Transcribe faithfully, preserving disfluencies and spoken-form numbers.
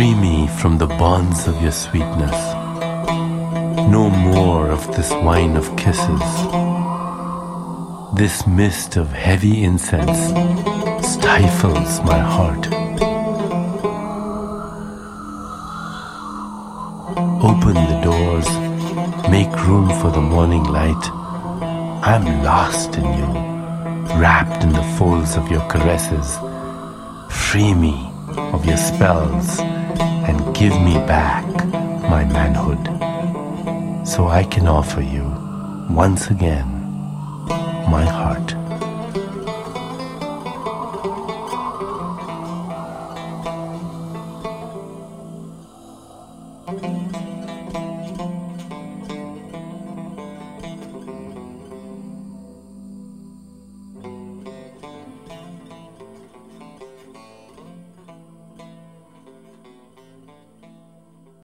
Free me from the bonds of your sweetness. No more of this wine of kisses. This mist of heavy incense stifles my heart. Open the doors, make room for the morning light. I'm lost in you, wrapped in the folds of your caresses. Free me of your spells and give me back my manhood, so I can offer you once again my heart.